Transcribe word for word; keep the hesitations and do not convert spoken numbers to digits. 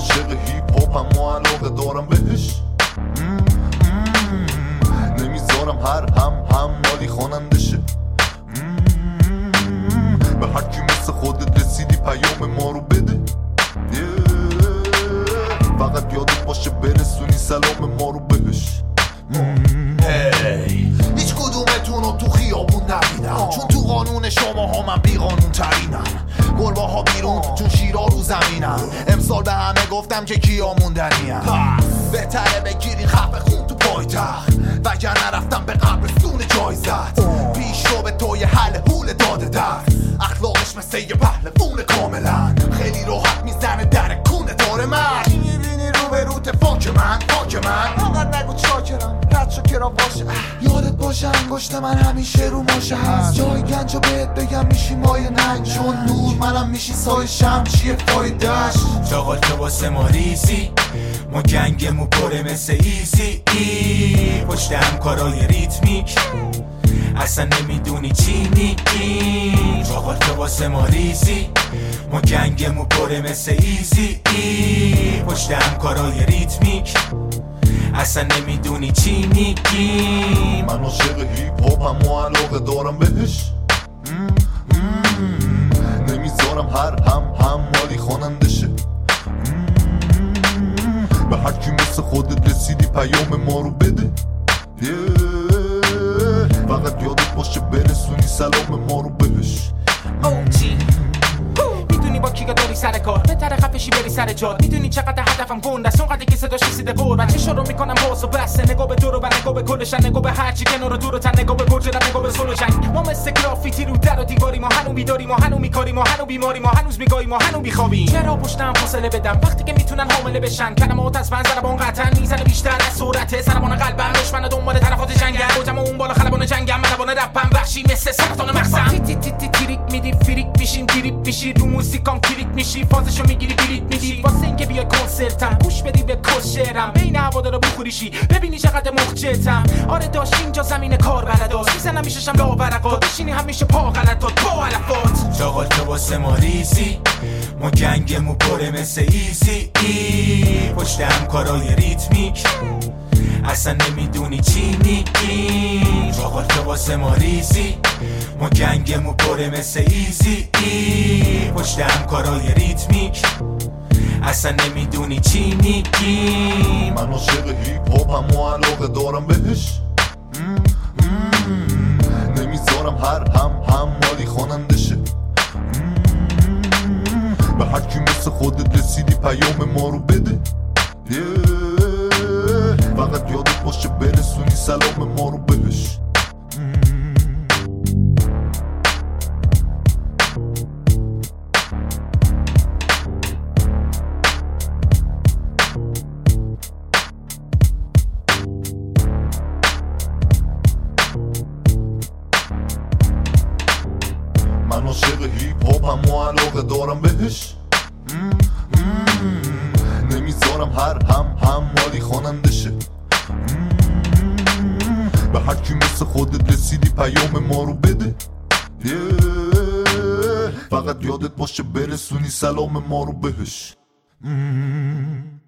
عاشق هیپ هاپم و علاقه دارم بهش، نمیذارم هر هم هم مالی خواننده شه. به هر کی مثل خودت رسیدی پیام ما رو بده، فقط یادت باشه برسونی سلام ما رو بهش. هیچ کدومتون رو تو خیابون نبینم، چون تو قانون شما ها من بی قانون ترینم. گربه ها بیرون چون شیرا رو زمینم. امسال به همه گفتم که کیا موندنیم، بهتره بگیری خفه خون تو پایتخت، وگر نرفتم به قبرستون جایزت. پیش رو به توی حل حول داده درد، اخلاقش مثل یه پهلوون کاملا. خیلی راحت میزنه در کونه داره من. میبینی رو به رو تفاک من فاک من. آقا نگو چاکرم رد شو کرا باشه. یادت باشه انگشت من همیشه رو ماشه هست. جای گنج رو بهت بگم میشی مایه ننگ، چون نور منم میشی سای شم. چیه فایدهش؟ چاقال که واسه ما ریزی، ما گنگمو پره مثل ایزی ای. پشت همکارای ریتمیک اصلا نمیدونی چی میگی. چاقال که واسه ما ریزی، ما گنگمو پره مثل ایزی ای. پشت همکارای ریتمیک اصلا نمیدونی چی میگی. من عاشق هیپ هاپم و علاقه دارم بهش، نمیذارم هر هم هم مالی خواننده شه. به هر کی مثل خودت رسیدی پیام ما رو بده، فقط یادت باشه برسونی سلام ما رو بهش. اوچی میدونی با کیگا داری سر کار، بهتره خفشی بری سر جاد. میدونی چقدر هدفم گنده است، اونقدر که صداش رسیده گل. بچه شروع میکنم باز و بسته، نگاه به دور و بر، نگاه به کلشن، نگاه به هرچی کنار و دور و تن، نگاه به برج رم، نگاه به صلح و جنگ. ما مثل گرافیتی رو در و دیواری، ما هنو بیداری، ما هنو میکاری، ما هنو بیماری، ما هنوز میگایی، ما هنو بیخوابیم. چرا پشتم فاصله بدم وقتی که میتونن حامله بشن؟ کلمات از من ضربان قطعا میزنه بیشتر از سرعت سربان قلبم. دشمن دنبال طرفات جنگم، خودم اون بالا خلبان جنگم. ملوان رپم وحشی مثل سرطان مغزم. تی تی تی تی تریک میدی فریک میشیم، تریپ میشی رو موزیکام کلیک میشی، فازشو میگیری بلیت میدی. واسه اینکه بیای کنسرتم گوش بدی به کس شعرم، بین هوادارا بخوریشی ببینی چقدر مخجلتم. آره داشت اینجا زمین کار بلداست، میزنم میششم لا ورقات، بشینی همیشه پا غلطات با علفات. چاقال که واسه ما ریزی، ما گنگمو پره مثل ایزی ای. پشت همکارای ریتمیک اصلا نمیدونی چی میگی. چاقال که واسه ما ریزی، ما گنگمو پره مثل ایزی ای. پشت همکارای ریتمیک اصلا نمیدونی چی میگی. من عاشق هیپ هاپم و علاقه دارم بهش، نمیذارم هر هم هم مالی خواننده شه. به هر کی مثل خودت رسیدی پیام ما رو بده، فقط یادت باشه برسونی سلام ما رو بهش. من عاشق هیپ هاپم و علاقه دارم بهش، نمیذارم هر هم هم مالی خواننده شه. به هر کی مثل خودت رسیدی پیام ما رو بده، فقط یادت باشه برسونی سلام ما رو بهش.